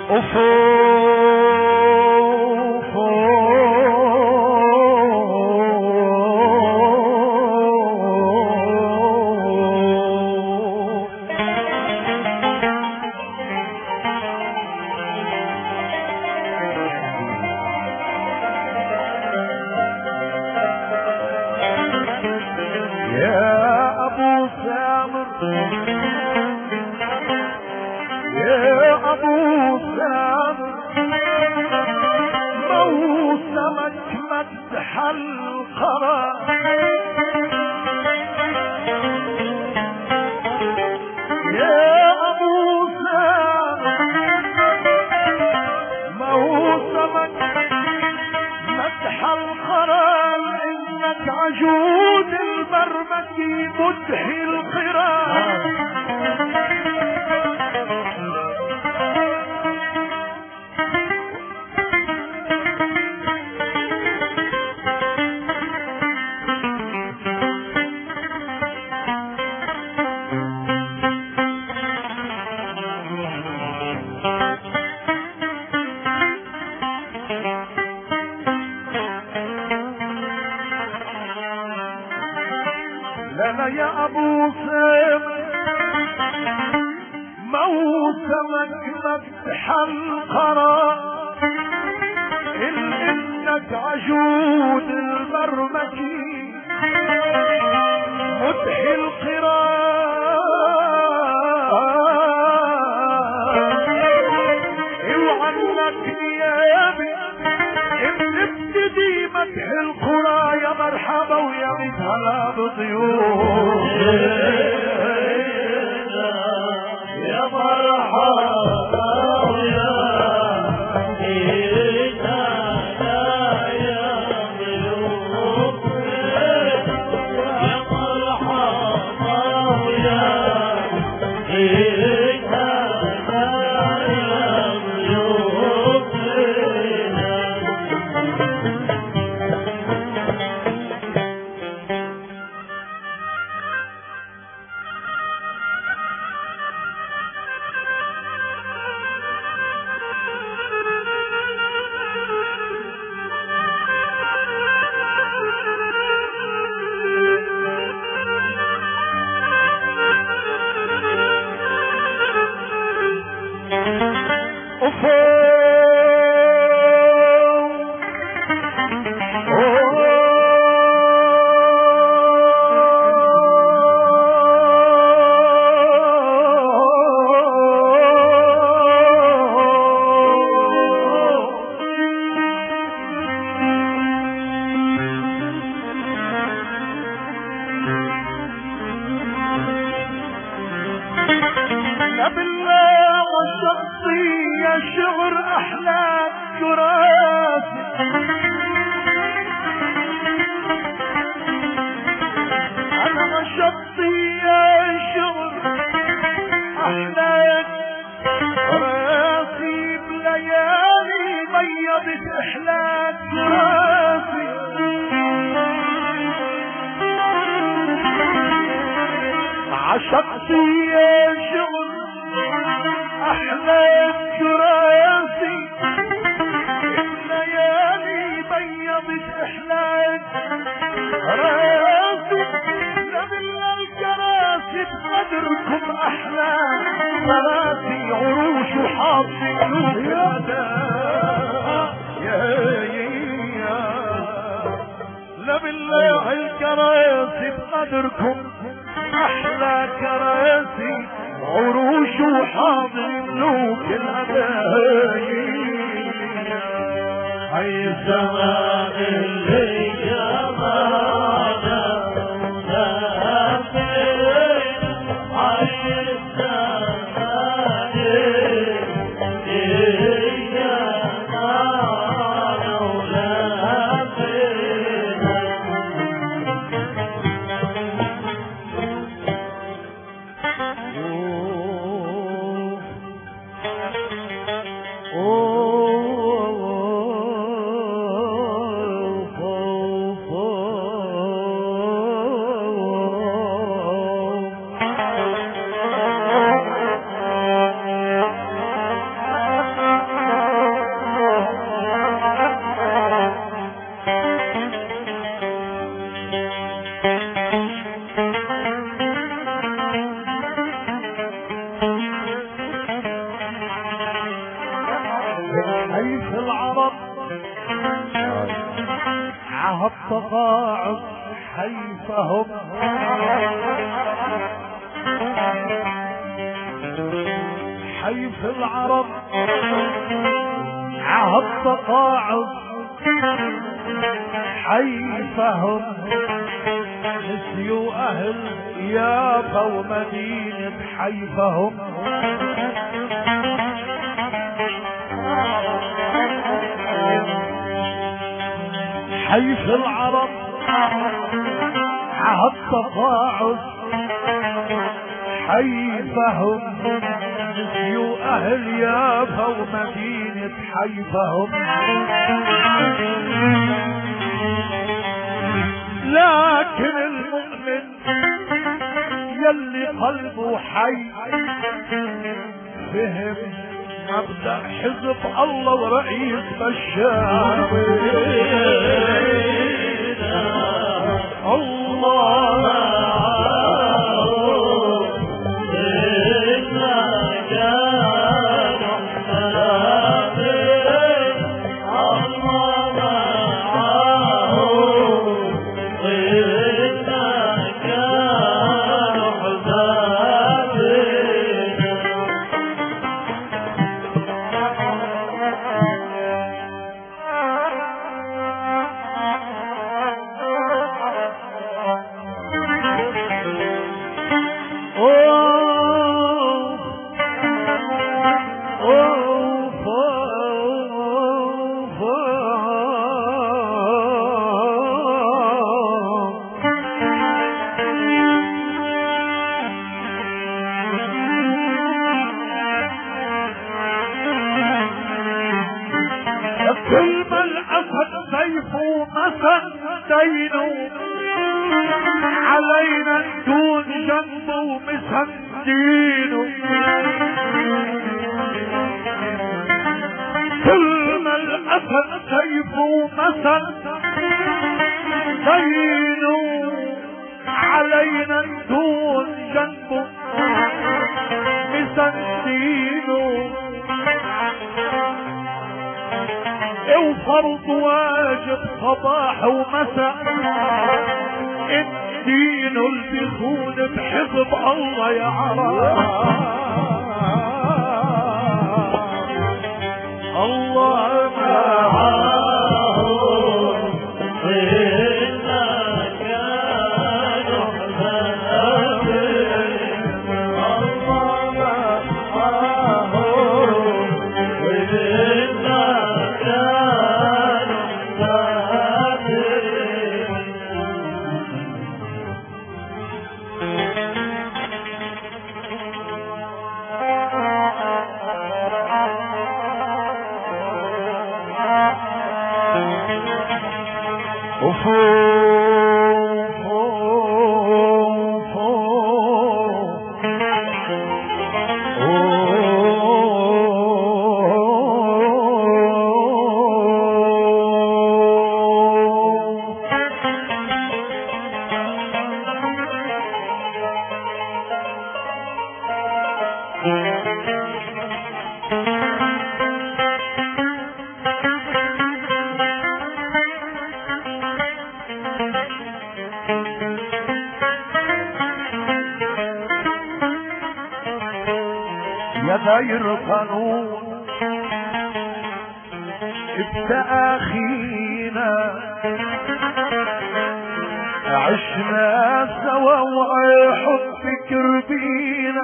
عجود البرمكي مدحي القرار لنا يا ابو سيف موسمك مفتح القرار انك عجود البرمكي مدحي القرار اوعنك نيابي ابتدي مدح القرى يا مرحبا ويا بيت هلا بضيوف يا مرحبا ويا بيت هلا يا ضيوف يا مرحبا ويا بيت هلا يا ضيوف بالله والشخصية شغر أحلام تراثي أنا شخصية شغر أحلام تراثي بليالي بيضت أحلام تراثي عشقتي شغل أحلام كراسي الليالي بيضت أحلام راسي نبل الكراسي بقدركم أحلام كراسي عروش وحاطي قلوب يا نبل الكراسي بقدركم احلى كراسي عروش وحاضر ملوك الابايين حي السماء اللي جمعنا ونافين حي السماء اللي جمعنا ونافين Oh عالتقاعد حيفهم حيف العرب عالتقاعد حيفهم نسيوا اهل يافا ومدينة حيفهم حيف العرب عالتقاعد حيفهم نسيوا اهل يافا ومدينة حيفهم لكن المؤمن يلي قلبه حي فهم مبدأ حزب الله ورئيس بشار الله علينا دون جنبه مسندينه كل ما الاسد سيفه مثل دينه علينا دون جنبه مسندينه وفرض واجب صباح ومساء الدين اللي بيخون بحزب الله يا عرب الله معاهم غير قانون بتأخينا عشنا سوا وحب كربينا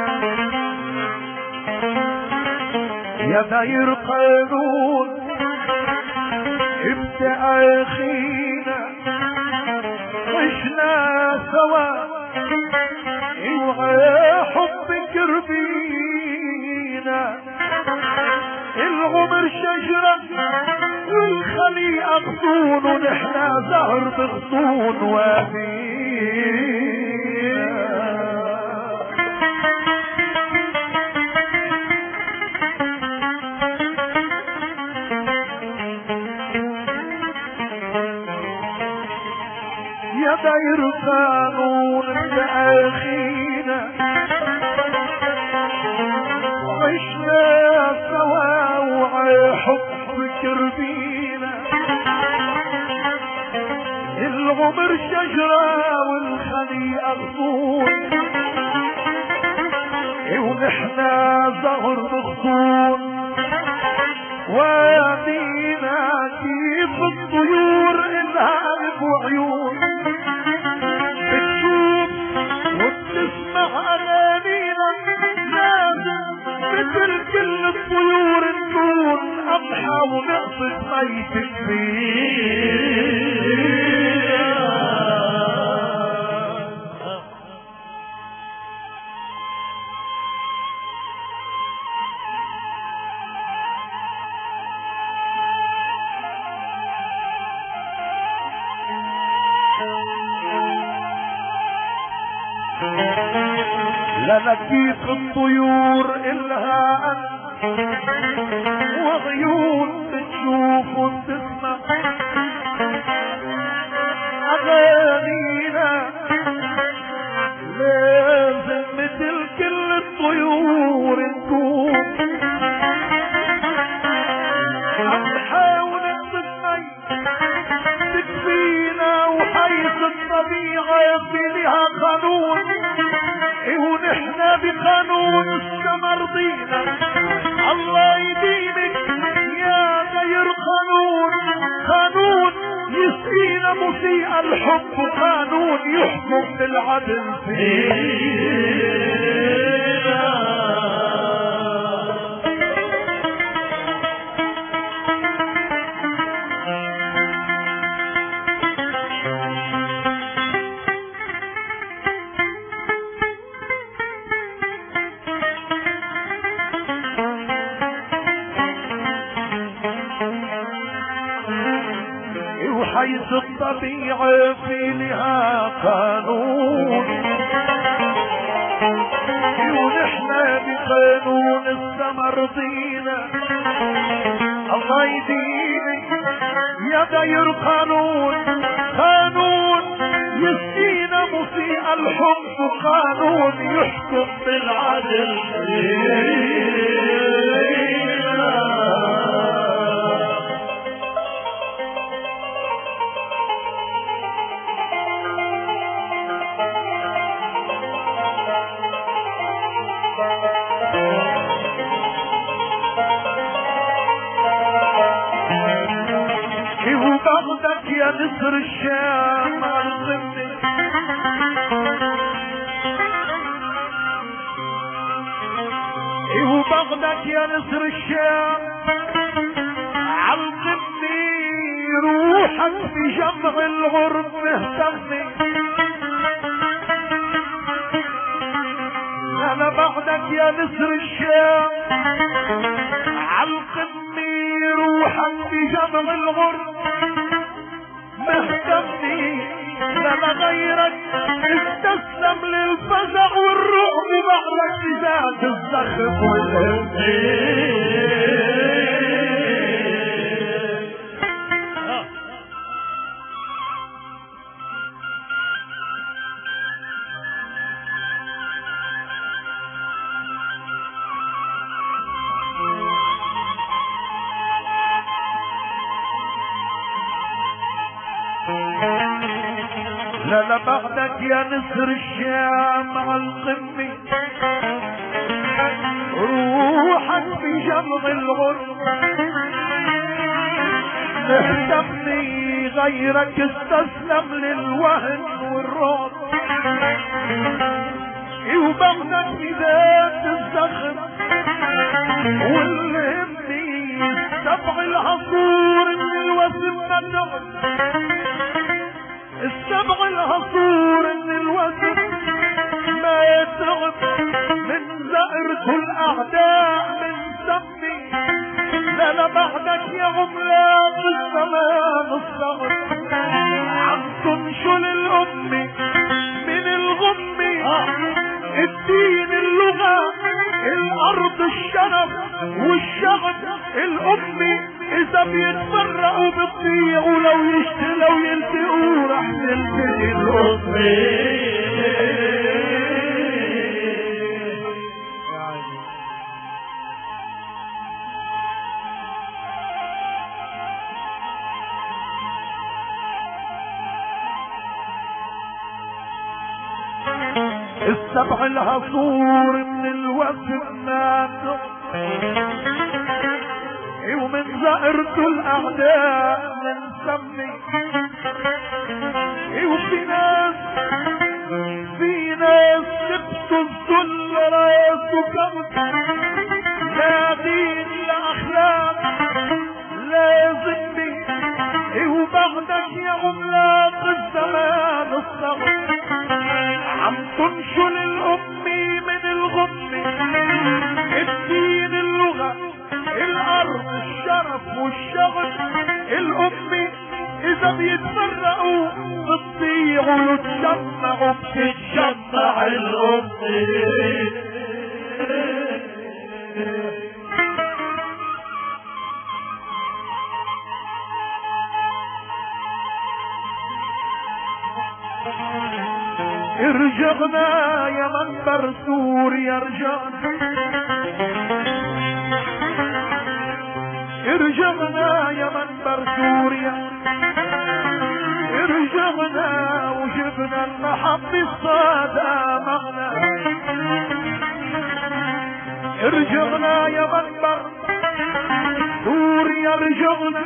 يا غير قانون بتأخينا عشنا سوا وحب كربينا العمر شجرة والخليقة غصون ونحنا زهر بغصون يا داير قانون بأخينا عشنا سوا وحب كربينا العمر شجرة والخليقة غصون، ونحنا زهر مغصون. وادينا كيف الطيور إلها قلب وعيون، بتشوف وبتسمع أغانينا، لازم مثل كل الطيور نكون أضحى ونقصد ميت كبير. لنكيف الطيور إلها وعيون بتشوف وبتسمع أغانينا، لازم مثل كل الطيور نكون نحاول نقصد تكفينا، وحيث الطبيعة في لها قانون، ونحنا بقانون السما رضينا. الله يديمك يا غير قانون، قانون يسقينا مسيء الحب، قانون يحكم بالعدل فينا. وحيث الطبيعة في لها قانون، ونحنا بقانون السما رضينا. الله يدينك يا غير قانون، قانون يسقينا مسيء الحب، قانون يحكم بالعدل باخدك يا نسر الشام عالقمة، وباخدك يا نسر الشام عالقمة، روحك في جمع الغرب مهتمة. انا باخدك يا نسر الشام عالقمة، روحك في جمع الغرب مهتمني. لما غيرك استسلم للفزع والرعب، بعدك بذات الزخم والهمين. لا بعدك يا نسر الشام عالقمة، روحك في جمع الغرب مهتمني. غيرك استسلم للوهن والرعب، وباخدك في ذات الزخم والهمني. سبع العصور من الوسم مدعو، السبع العصور من الوسم ما يتعب، من زائرة الأعداء من سمي. لا بعدك يا عملاق الزمان الصغر، عم تنشل الأمة من الغم، الدين اللغة الأرض الشرف والشعب الأمي. إذا بيتفرقوا بتضيعوا، لو يلتقوا رح تلتقي الأمي. السبع العصور من الوصف ماتوا ومن زائرته الاعداء نسمي وفي ناس لبسوا الذل راسه كبت لا دين لا اخلاق لا ذمي وبغدك يا عملاق الزمان الصغير عم تنشل الامي من الغم الدين اللغة الارض الشرف والشغل الامي اذا بيتفرقوا بتضيعوا وتجمعوا بتتجمع الامي ارجعنا يا منبر سوريا ارجعنا يا منبر سوريا ارجعنا وجبنا المحب الصاد امامنا ارجعنا يا منبر سوريا ارجعنا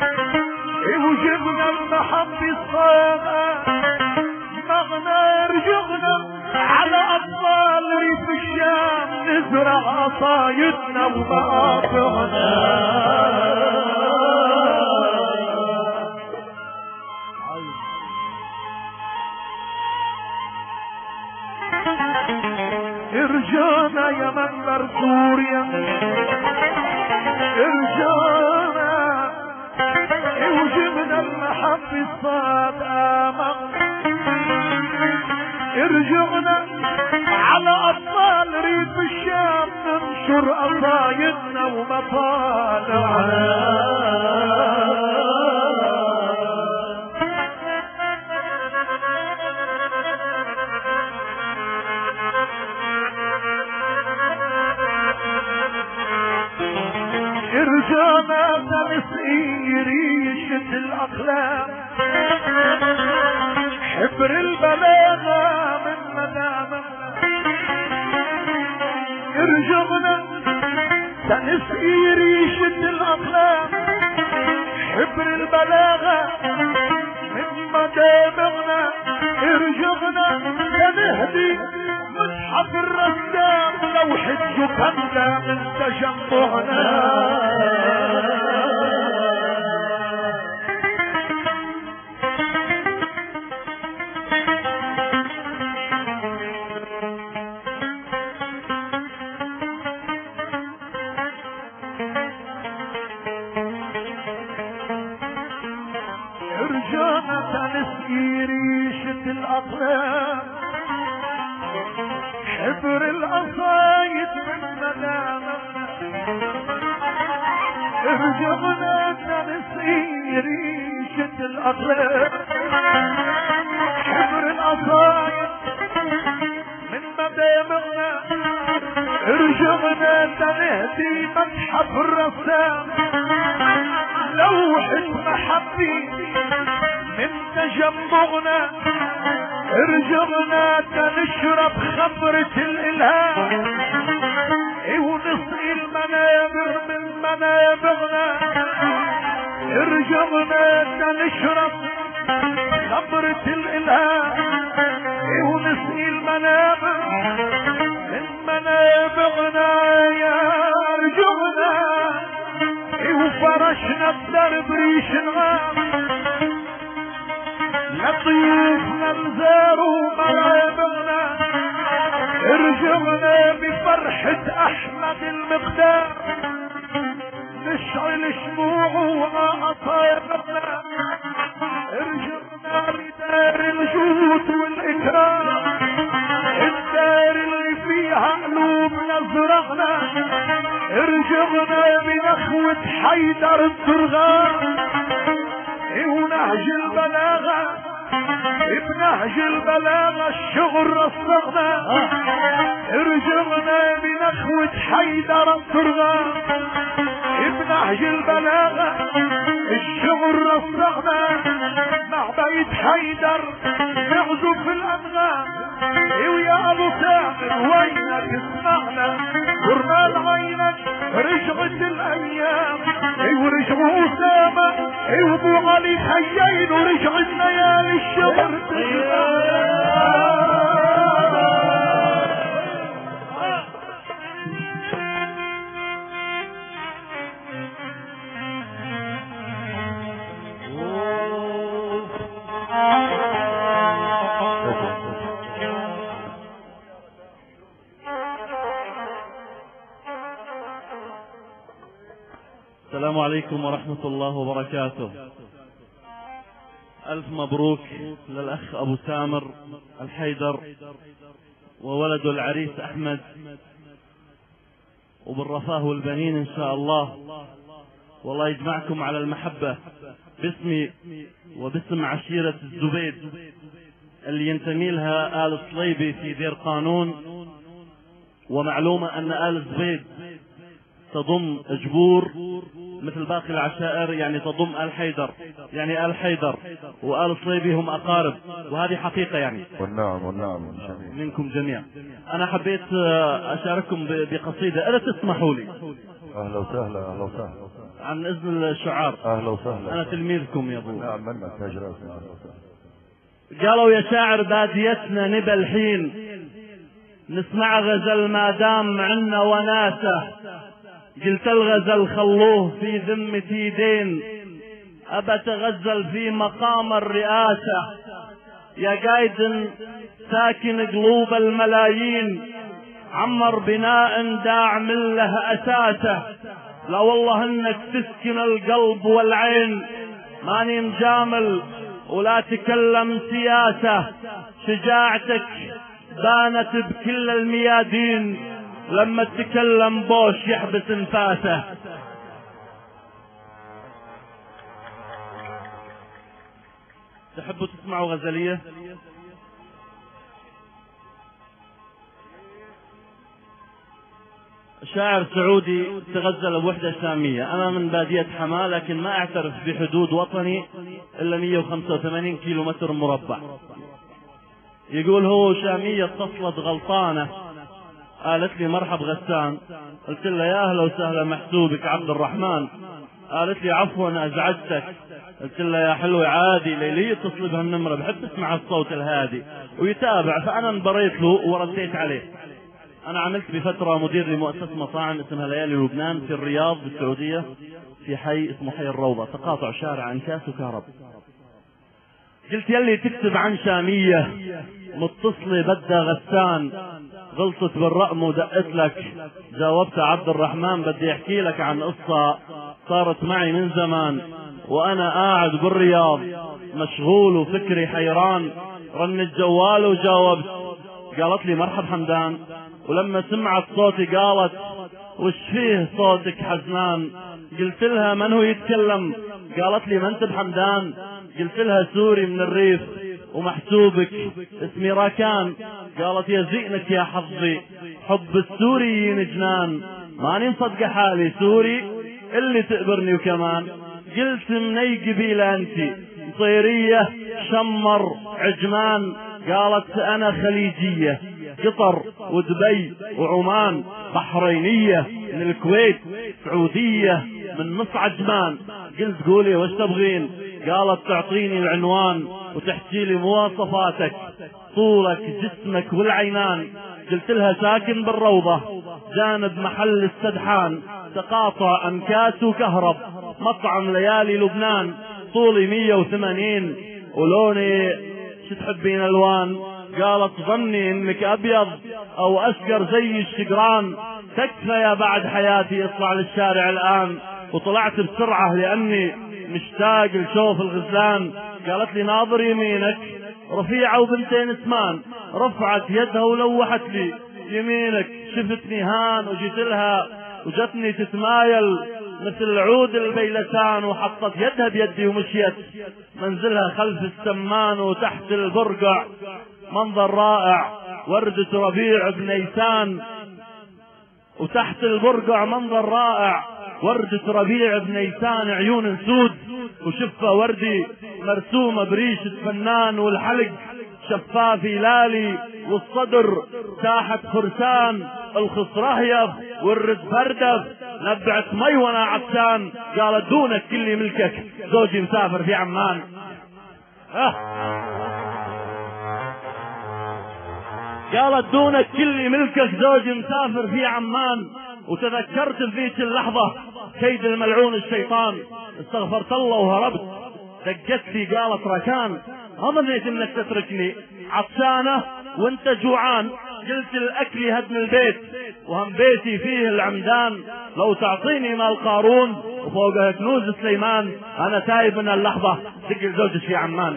وجبنا المحب الصاد مغنى رجعنا على اطفال ريف الشام نزرع عصايدنا ومقاطعنا ارجعنا يا منبر سوريا ارجعنا وجبنا المحب الصاد امامنا ارجعنا على اطفال ريف الشام ننشر قصايدنا ومطالعنا ارجعنا نسقي ريشة الاقلام حبر البلاغة من مدامنا ارجعنا سنسقي ريشة الاقلام حبر البلاغة من مدامنا ارجعنا سنهدي متحف الرسام لوحة جكندا من تجمعنا ارجعنا نسقي ريشة الاقلام حبر القصايد من مدامنا ارجعنا نسقي ريشة الاقلام حبر القصايد من مدامنا ارجعنا نهدي متحف الرسام لوحة محبي من تجمعنا ارجعنا نشرب خمرة الالهام ونسقي المنابر من منابرنا ارجعنا نشرب خمرة الالهام ونسقي المنابر من منابرنا يا ارجعنا وفرشنا الدرب ريش الغام لطيفنا نزاروا منابرنا ارجعنا بفرحة احمد المقدار نشعل شموعه وعطايبنا ارجعنا لدار الجود والاكرام الدار اللي فيها قلوبنا زرعنا ارجعنا بنخوة حيدر الدرغام ونهج البلاغة بنهج البلاغة الشغل رصغنا ارجعنا بنخوة حيدر الدرغام بنهج البلاغة الشغل رصغنا مع بيت حيدر نعزف الأنغام ويا ابو سامر وينك اسمعنا ورمال عينك رجعت الايام ورجعوا اسامه وابو علي حيين ورجعت ليالي الشهر السلام عليكم ورحمة الله وبركاته. ألف مبروك للأخ أبو سامر الحيدر وولده العريس أحمد، وبالرفاه والبنين إن شاء الله، والله يجمعكم على المحبة باسمي وباسم عشيرة الزبيد اللي ينتمي لها آل الصليبي في دير قانون. ومعلومة أن آل الزبيد تضم جبور مثل باقي العشائر، يعني تضم آل حيدر، يعني آل حيدر وآل الصليبي هم أقارب، وهذه حقيقة يعني. والنعم منكم جميعا. أنا حبيت أشارككم بقصيدة إذا تسمحوا لي. أهلا وسهلا عن إذن الشعار. أهلا وسهلا. أنا تلميذكم يا أبو. نعم منك يا جراس. قالوا يا شاعر باديتنا نبى الحين نسمع غزل ما دام عنا وناسه، قلت الغزل خلوه في ذمتي دين أبى تغزل في مقام الرئاسة، يا قايد ساكن قلوب الملايين عمر بناء داع من له أساسه، لا والله انك تسكن القلب والعين ماني مجامل ولا تكلم سياسة، شجاعتك بانت بكل الميادين لما تكلم بوش يحبس انفاسه. تحبوا تسمعوا غزلية؟ شاعر سعودي تغزل بوحدة شامية. أنا من بادية حماة لكن ما أعترف بحدود وطني إلا 185 كيلو متر مربع. يقول هو شامية اتصلت غلطانة قالت لي مرحب غسان، قلت لها يا أهلا وسهلا محسوبك عبد الرحمن، قالت لي عفوا أزعجتك، قلت لها يا حلوة عادي ليلي يتصل بهالنمرة بحب تسمع الصوت الهادي ويتابع، فأنا انبريت له ورديت عليه. أنا عملت بفترة مدير لمؤسسة مطاعم اسمها ليالي لبنان في الرياض بالسعودية في حي اسمه حي الروضة، تقاطع شارع انكاس وكهرب. قلت يلي تكتب عن شامية متصلة بدها غسان، غلطت بالرقم ودقت لك، جاوبت عبد الرحمن بدي احكي لك عن قصة صارت معي من زمان وانا قاعد بالرياض مشغول وفكري حيران، رن الجوال وجاوبت، قالت لي مرحب حمدان، ولما سمعت صوتي قالت وش فيه صوتك حزنان، قلت لها من هو يتكلم، قالت لي ما انت بحمدان، قلت لها سوري من الريف ومحسوبك اسمي راكان، قالت يا زينك يا حظي حب السوريين جنان، ماني مصدقة حالي سوري اللي تقبرني وكمان، قلت من اي قبيلة انتي، مصيرية شمر عجمان، قالت انا خليجية قطر ودبي وعمان، بحرينية من الكويت، سعودية من نص عجمان، قلت قولي وش تبغين، قالت تعطيني العنوان وتحكي لي مواصفاتك طولك جسمك والعينان، قلت لها ساكن بالروضة جانب محل السدحان، تقاطع انكاس وكهرب، مطعم ليالي لبنان، طولي 180 ولوني شو تحبين الوان، قالت ظني انك ابيض او اشقر زي الشقران، تكفى يا بعد حياتي اطلع للشارع الان، وطلعت بسرعة لاني مشتاق لشوف الغزلان، قالت لي ناظر يمينك رفيعة وبنتين اسمان، رفعت يدها ولوحت لي يمينك، شفتني هان وجيت لها وجتني تتمايل مثل عود البيلسان، وحطت يدها بيدي ومشيت، منزلها خلف السمان وتحت البرقع منظر رائع، وردة ربيع بنيسان، وتحت البرقع منظر رائع، وردة ربيع بنيسان، عيون سود وشفة وردي مرسومة بريشة فنان، والحلق الشفاف لالي والصدر ساحة فرسان، الخص رهيف والرز بردف، نبعت مي وانا عطشان، قالت دونك كل ملكك زوجي مسافر في عمان. قالت دونك كل ملكك زوجي مسافر في عمان. وتذكرت بذيك اللحظة كيد الملعون الشيطان، استغفرت الله وهربت. دقت لي قالت ركان ما ظنيت انك تتركني عطشانة وانت جوعان، قلت الاكل هدم البيت وهم بيتي فيه العمدان، لو تعطيني مال قارون وفوقه كنوز سليمان، انا تايب من اللحظة دق لزوجك في عمان.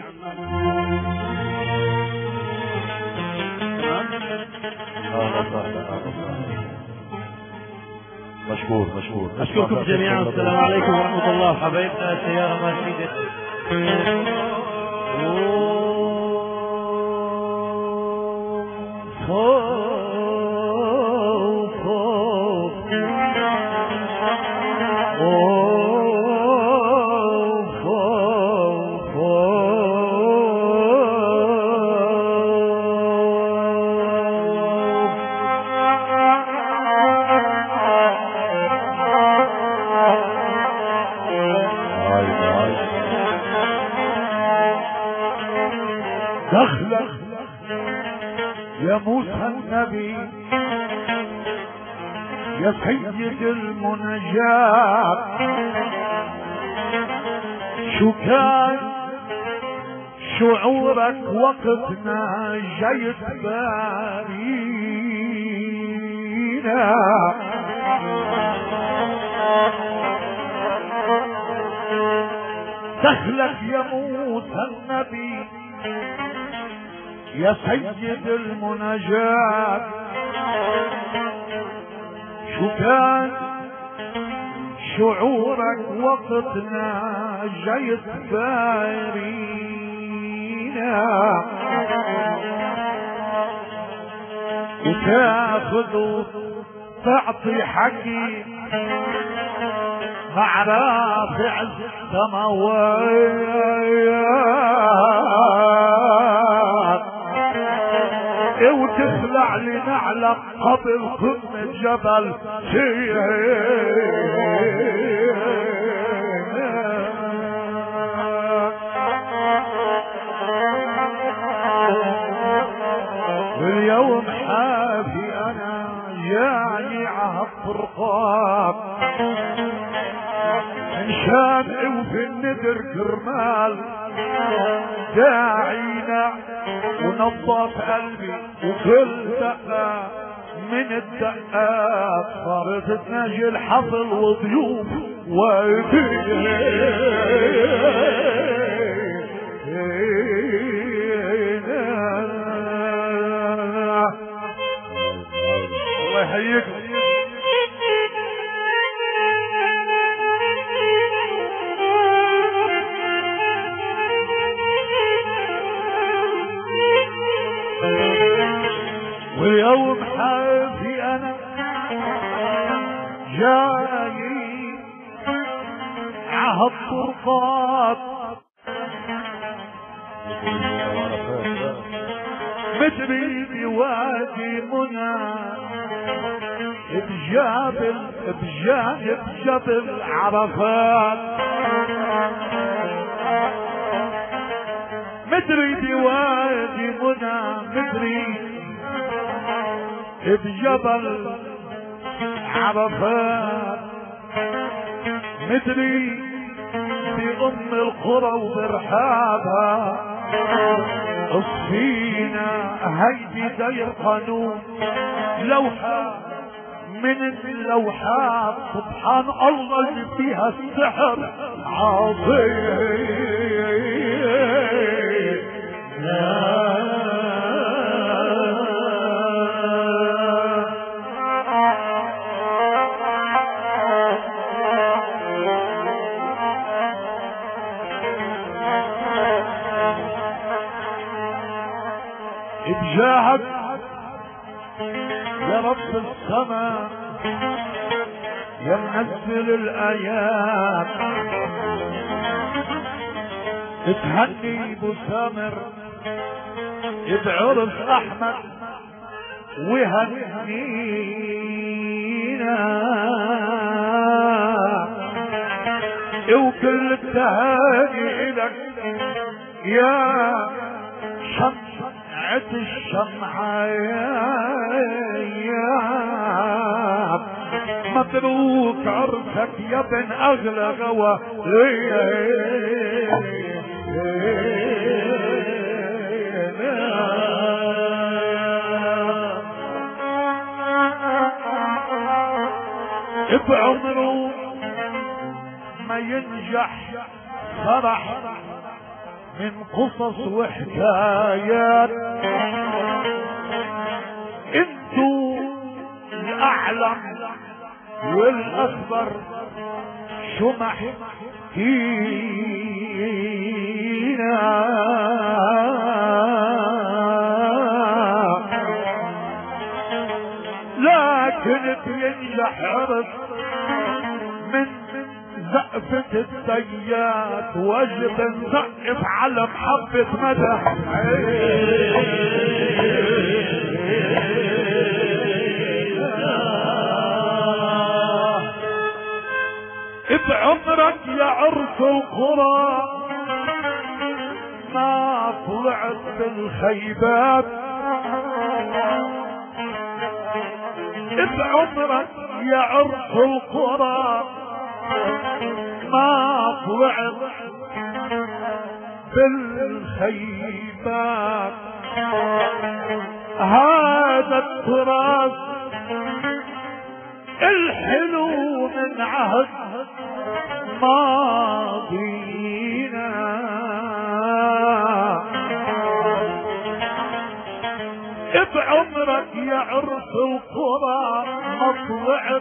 مشكور. أشكركم جميعا، والسلام عليكم ورحمة الله. حبايبنا السيارة مرسيدس. دخلك يا موسى النبي يا سيد المنجات، شو كان شعورك وقت ناجيت بارينا؟ دخلك يا موسى النبي يا سيد المناجات، شو كان شعورك وقت ناجيت بارينا؟ وتاخذ تعطي حقي مع رافع السماوات، وتخلع لي نعلق قبل قمة جبل واليوم حافي انا جاني عالفرقان، انشان وفي الندر كرمال داعينا ونظف قلبي، وكل دقة من الدقات صارت تناجي الحفل وضيوف الله يحييك. واليوم حافي انا جاي عهالطرقات، مدري بوادي منى بجانب جبل عرفات، مدري بوادي منى مدري بجبل عرفات، مدري بأم القرى وبرحابها، الصينة هيدي دير قانون لوحة من اللوحات، سبحان الله اللي فيها السحر عظيم. بجاهك يا رب السماء يا منزل الآيات، تهني بسامر بعرس احمد وهنينا وكل التهاني لك يا شمعة الشمعة يا مبروك عرسك يا ابن اغلى غوا بعمره ما ينجح فرح من قصص وحكايات. انتو الاعلم والاكبر شو محكينا، لكن بينجح عرس من زقفة الديات وجب نزقف على محبة مدح. بعمرك يا عرس القرى ما طلعت بالخيبات، بعمرك يا عرس القرى ما طلعت بالخيبات. هذا التراث الحلو من عهد ماضينا، بعمرك يا عرس القرى ما طلعت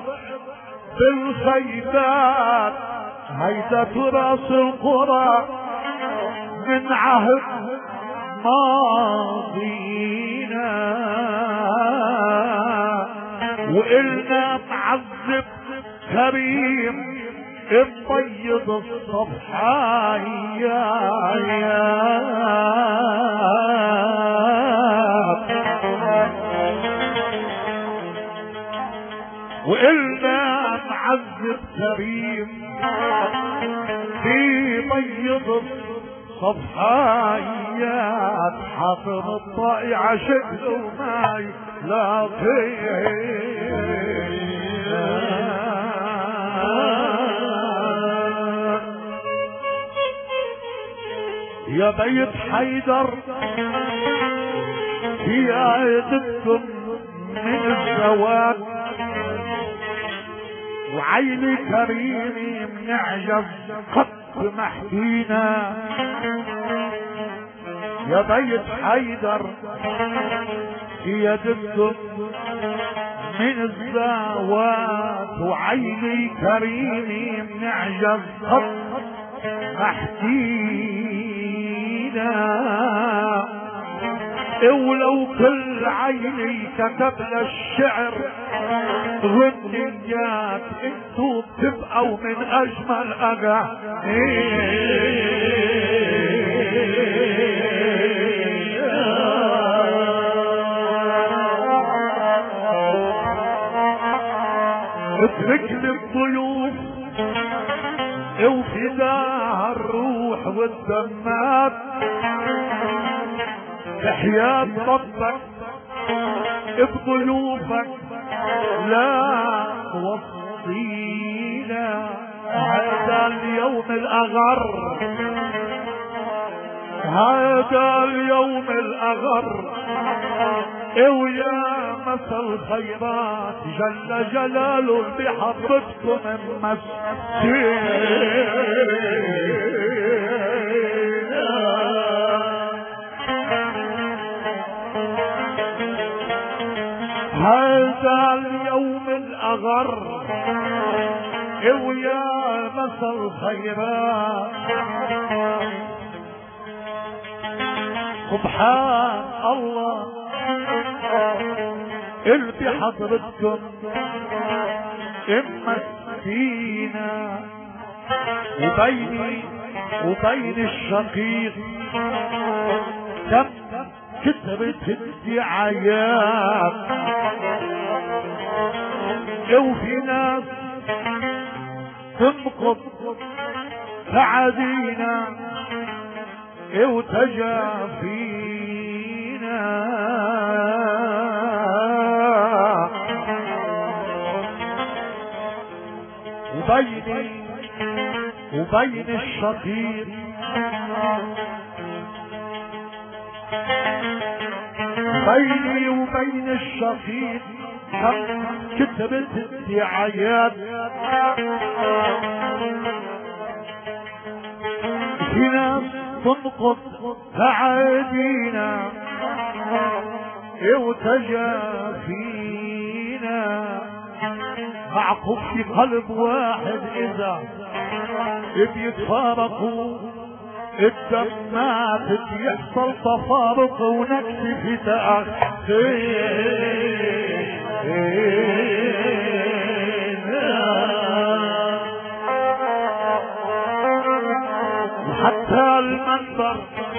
بالخيبات. هيدا تراث القرى من عهد ماضينا، وإلنا معذب كريم مبيض الصفحة وإلنا معذب كريم في بيض الصفحايات، حاطر الطائعة شكله ما يلاقيه. يا بيت حيدر في عيدتكم من الزواج، وعيني كريمي منعجب قد محكينا. يا بيت حيدر في يدكم من الزواج، وعيني كريمي منعجب قد محكينا. ولو كل عيني كتب للشعر غنيات، انتو بتبقوا من اجمل اغاني. اتركني الضيوف وفداها الروح والدمات، بحياة ربك بضيوفك لا توصينا. هذا اليوم الأغر، هذا اليوم الأغر، ويا مسا الخيرات جل جلاله بحضرتكم هذا اليوم الأغر، ويا مسا الخيرات. سبحان الله اللي بحضرتكم فينا، وبيني وبين الشقيق كم كتبت الدعايات وفي ناس تنقض تعادينا وتجافينا وبين الشقيق بيني وبين الشقيق كتبت الدعايات في ناس تنقض تعادينا وتجافينا معقوب في قلب واحد اذا بيتفارقوا الدمات بيحصل تفارق ونكسي في حتى المنبر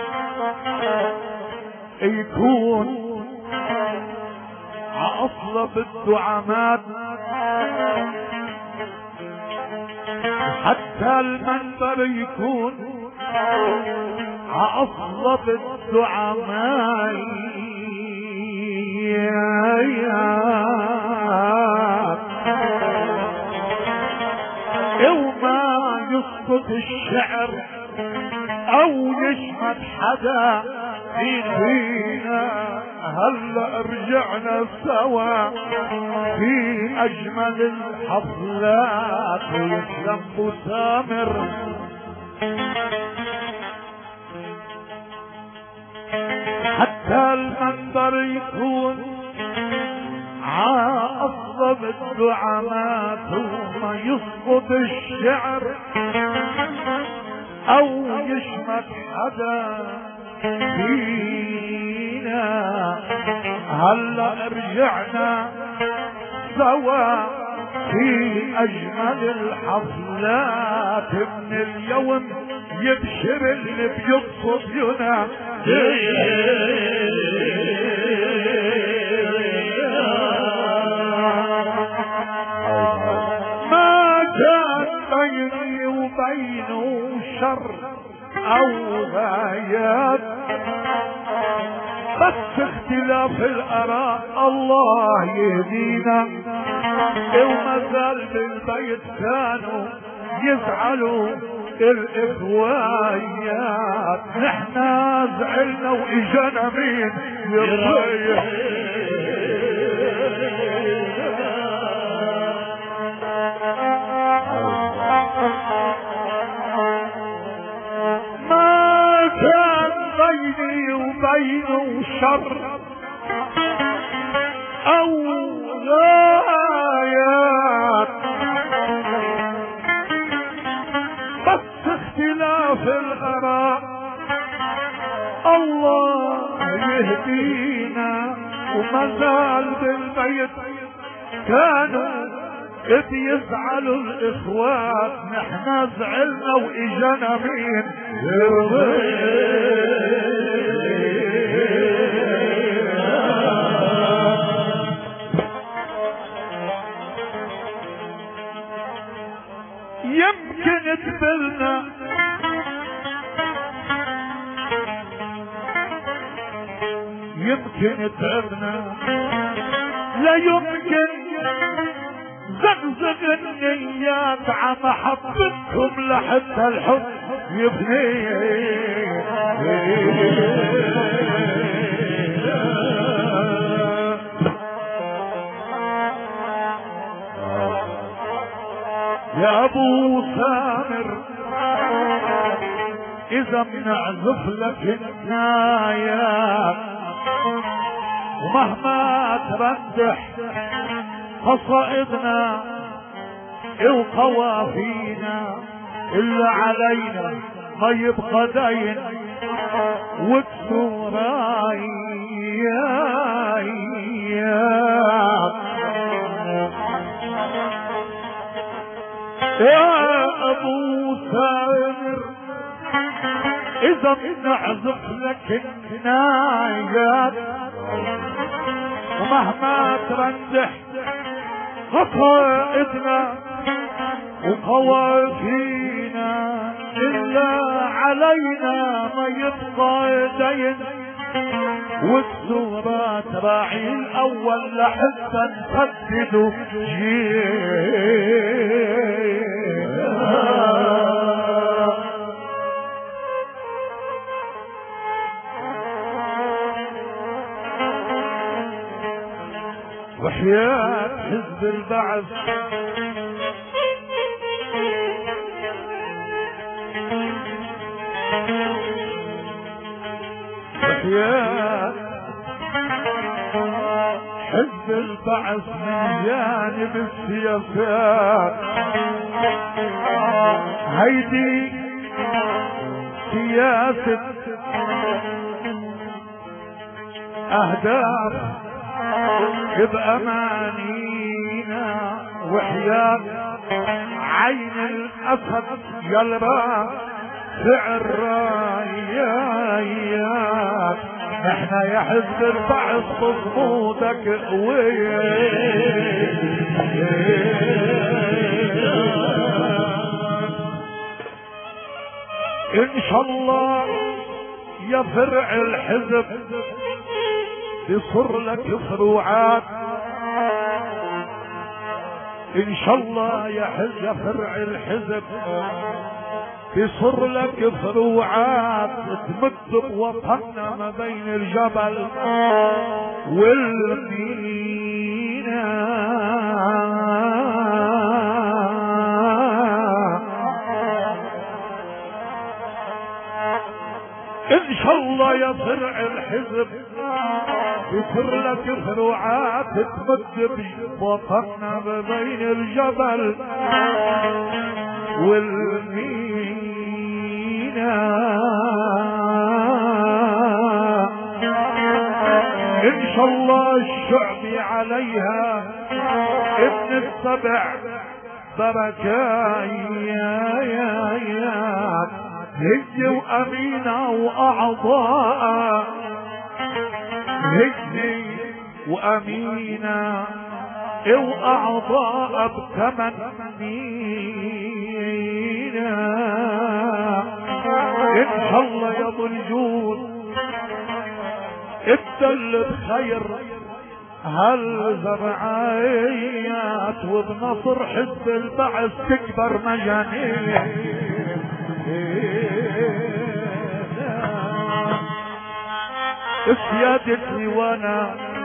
يكون عاصلة بالدعامات حتى المنبر يكون عاصلة بالدعامات وما يسقط الشعر او يشمت حدا فينا هلا رجعنا سوا في اجمل الحفلات ويسلم مسامر حتى المنبر يكون عاصب الدعامات وما يسقط الشعر او يشمت حدا فينا هلا رجعنا سوا في اجمل الحفلات من اليوم يبشر اللي بيقصد ينا ما كان بيني وبينه شر او غايات بس اختلاف الاراء الله يهدينا وما زال بالبيت كانوا يزعلوا الاخوانيات نحنا زعلنا واجانا مين يريح بيني وبينه شر او غايات بس اختلاف الاراء الله يهدينا وما زال بالبيت كانوا بيزعلوا الاخوات نحنا زعلنا واجانا مين يمكن تبلنا يمكن تعبنا لا يمكن زقزق النيات عم حبتكم لحتى الحب يبني يا ابو سامر اذا بنعزف لك النايات ومهما تردح قصائدنا وقوافينا الا علينا ما يبقى دين وكسورايات يا ابو سامر اذا بنعزف لك النايات ومهما ترندح قصائدنا وقوافينا إلا علينا ما يبقى دين والسورة تراعي الأول لحتى نسدد وحياة حزب البعث وحياة حزب البعث من جانب السياسات هيدي سياسة أهداف بأمانينا وحياة عين الأسد يلبى سعر رايات احنا يا حزب البعث بصمودك ان شاء الله يا فرع الحزب يصر لك فروعات ان شاء الله يا فرع الحزب يصر لك فروعات تمد بوطننا ما بين الجبل والمينا ان شاء الله يا فرع الحزب يصر لك فروعات تمد بوطننا ما بين الجبل والمينا ان شاء الله الشعبي عليها ابن السبع بركايات هي وامينه واعضاء هي وامينه واعضاء بتمنينا ان شاء الله يا ابو الجود الدل بخير هالزرعيات وبنصر حزب البعث تكبر مجانيه سيادتي وانا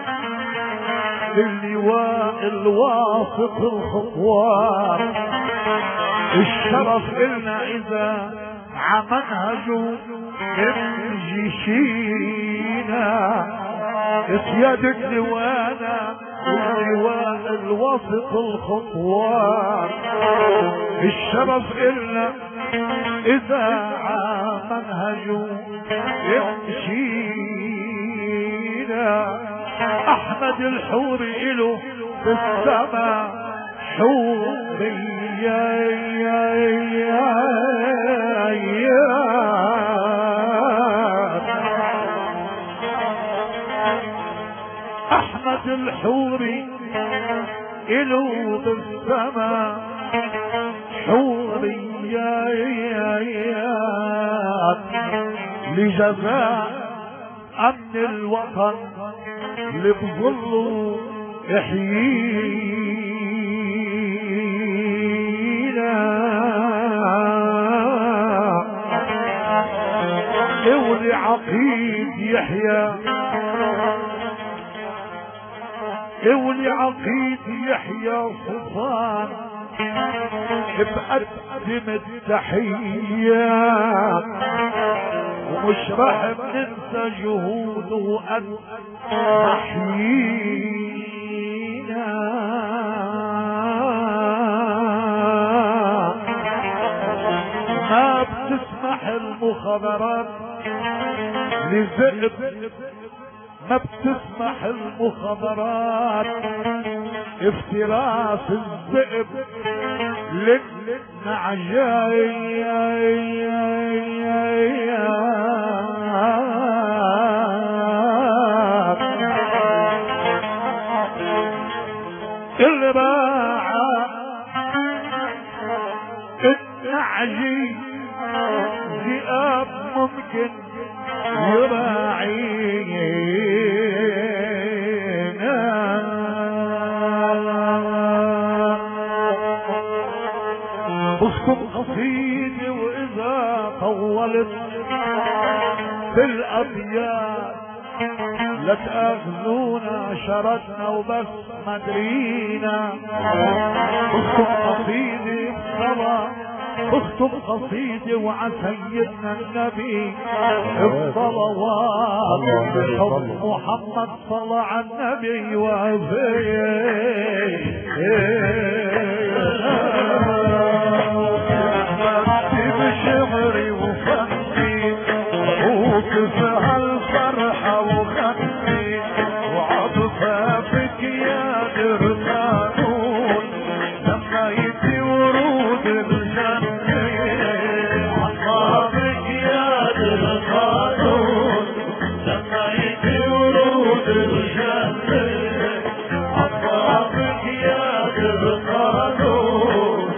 اللواء الواثق الخطوات الشرف إلنا إذا عمنهجوا جيشينا سيادة لوانا اللواء الواثق الخطوات الشرف إلنا إذا عمنهجوا جيشينا احمد الحوري إله في السماء حوري احمد الحوري إله في السماء حوريات لجزاء امن الوطن اللي بظله يحيينا اولي عقيد يحيى اولي عقيد يحيى صفان بقدم التحيات ومش راح بننسى جهوده وقد تحيينا ما بتسمح المخابرات لذئب ما بتسمح المخابرات افتراس الذئب للنعجايا النعجي ذئاب ممكن يراعينا اسكن قصيدي واذا طولت في الابيات لا تاخذونا شردنا وبس مدرينا اكتب قصيدي بصلاة اكتب قصيدي وعن سيدنا النبي الصلوات بحب محمد صلى على النبي وفيه بشعري وفهمي وكيف هالفرحة وخدي وعطفها بك يا درسانون لما يجي ورود الجنة عطفك يا درسانون لما يجي ورود الجنة عطفك يا درسانون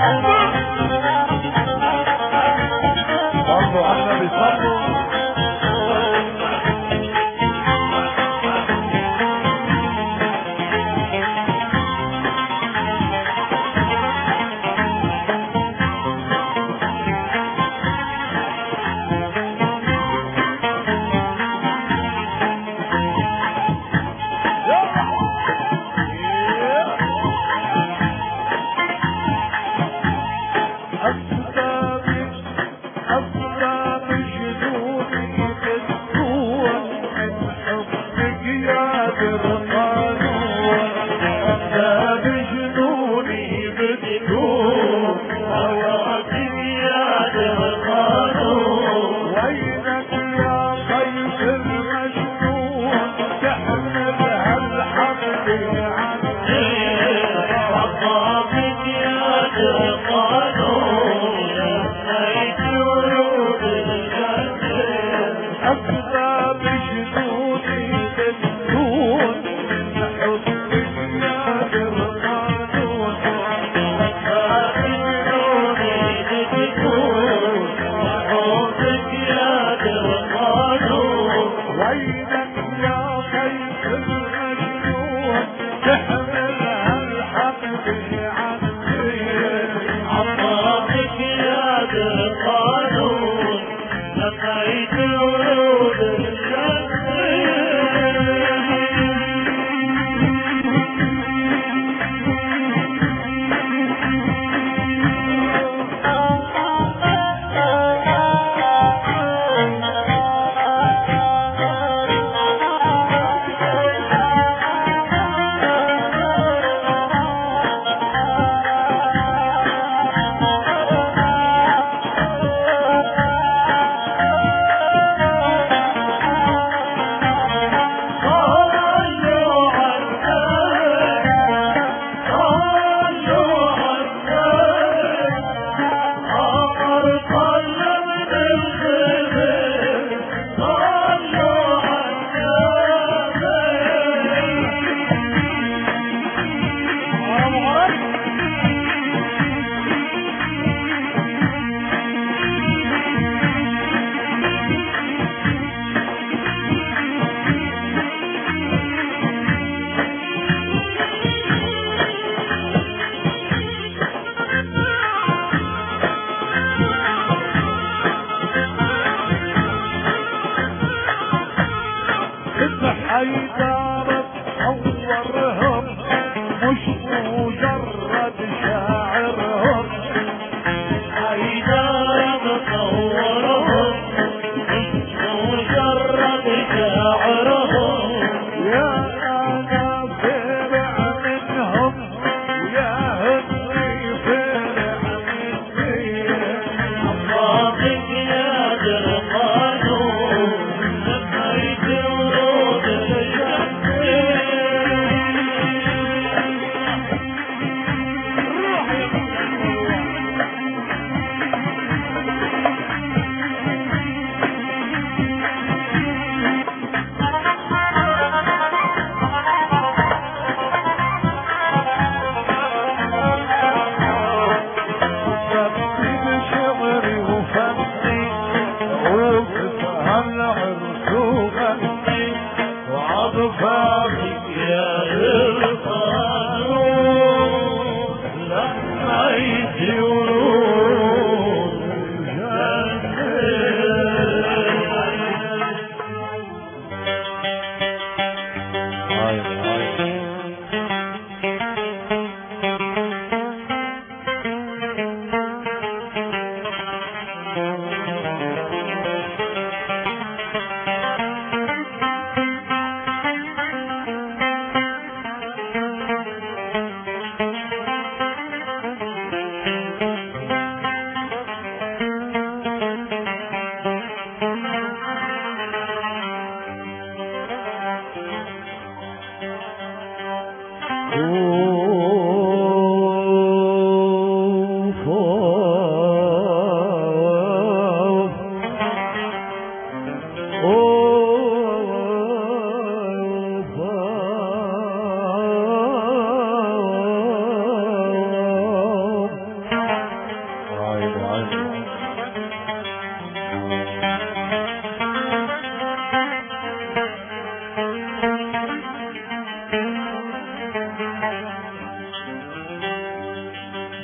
صلوا على النبي صلوا.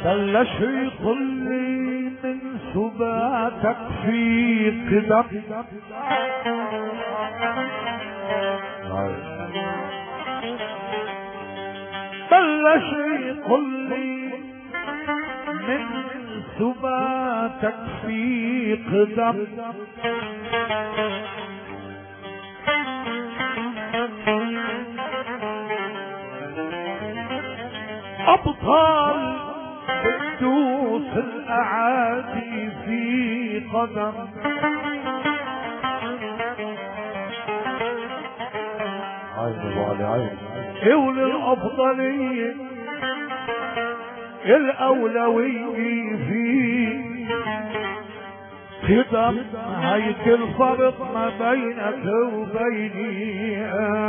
بلش يطلي من سباتك في قدم بلش يطلي من سباتك في قدم أبطال بتدوس الأعادي في قدم عيني وعلي عيني وللأفضلية الأولوية في قدم. هيك الفرق ما بينك وبيني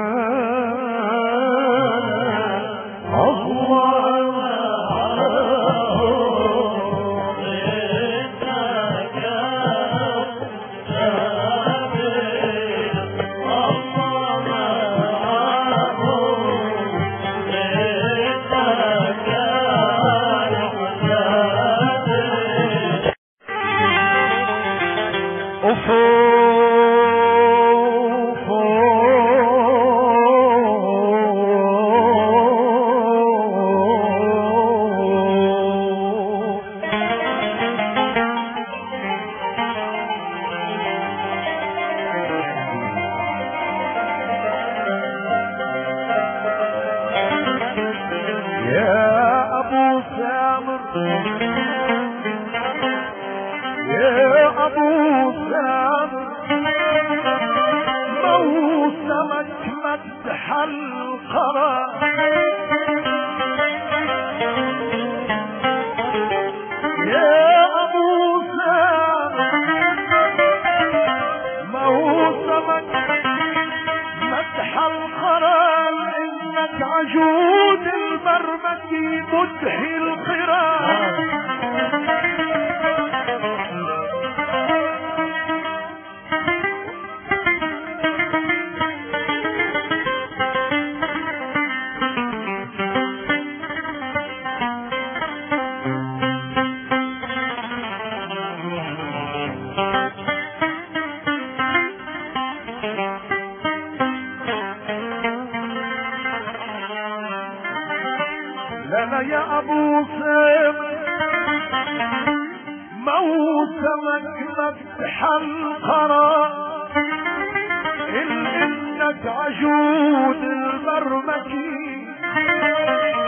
عجود البرمكي مدحي القرار لنا يا ابو سيف موسمك مفتح القرار انك عجود البرمكي